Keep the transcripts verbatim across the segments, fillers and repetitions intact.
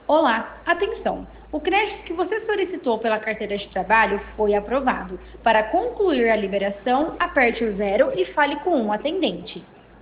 Olá, atenção! O crédito que você solicitou pela carteira de trabalho foi aprovado. Para concluir a liberação, aperte o zero e fale com um atendente.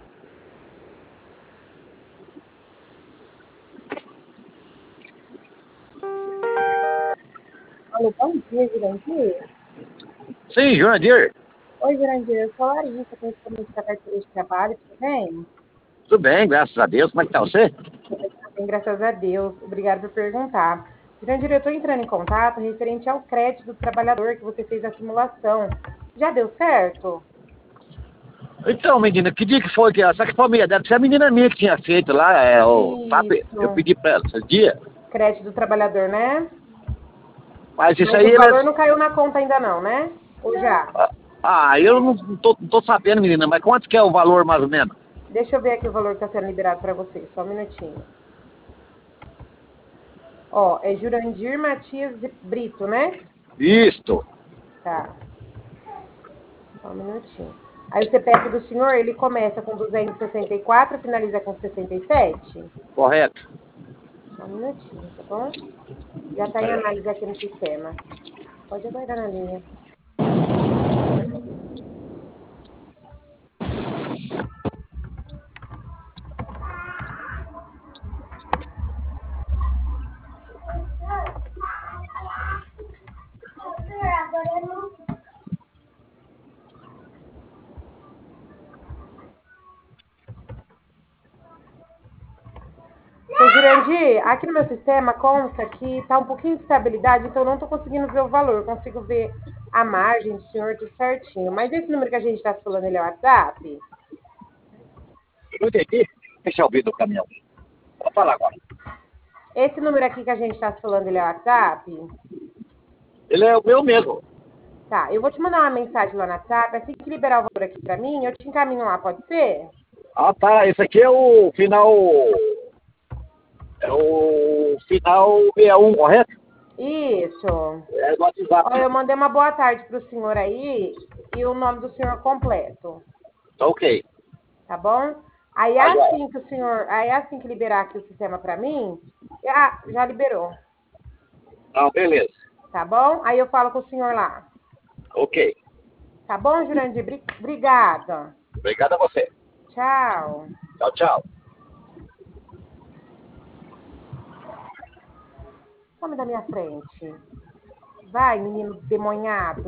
Alô, bom dia, Jurandir. Sim, Jurandir. Oi, Jurandir, eu sou a Larissa, principalmente da carteira de trabalho, tudo bem? Tudo bem, graças a Deus. Como é que tá você? Bem, graças a Deus. Obrigada por perguntar. Jurandir, eu estou entrando em contato referente ao crédito do trabalhador que você fez a simulação. Já deu certo? Então, menina, que dia que foi que essa que família deve ser a menina minha que tinha feito lá, é, o, sabe? Eu Isso. pedi pra ela esse dia, Crédito do trabalhador, né? mas isso Mas aí o ele é... valor não caiu na conta ainda não, né? Ou já? Ah, eu não, não, tô, não tô sabendo, menina, mas quanto que é o valor mais ou menos? Deixa eu ver aqui o valor que está sendo liberado para você, só um minutinho. Ó, é Jurandir Matias Brito, né? Isto, Tá. Só um minutinho. Aí o C P F do senhor, ele começa com duzentos e sessenta e quatro, finaliza com sessenta e sete? correto. Só um minutinho, tá bom? Já está em análise aqui no sistema. Pode aguardar na linha. Seu Jurandir, aqui no meu sistema consta que está um pouquinho de estabilidade, então eu não estou conseguindo ver o valor. Eu consigo ver a margem do senhor tudo certinho. Mas esse número que a gente está falando, ele é o WhatsApp? Eu entendi. Deixa eu ouvir do caminhão. Vou falar agora. Esse número aqui que a gente está falando, ele é o WhatsApp? Ele é o meu mesmo. Tá, eu vou te mandar uma mensagem lá no WhatsApp. Assim que liberar o valor aqui para mim, eu te encaminho lá, pode ser? Ah, tá. Esse aqui é o final. É o final sessenta e um, correto? Isso. É do WhatsApp. Ó, eu mandei uma boa tarde pro senhor aí e o nome do senhor completo, Tá ok. tá bom? Aí Tá joia. assim que o senhor, aí assim que liberar aqui o sistema para mim, ah, já liberou, Não, beleza. tá bom? Aí eu falo com o senhor lá. Ok. Tá bom, Jurandir? Obrigada. Obrigado a você. Tchau. Tchau, tchau. Some da minha frente. Vai, menino demonhado.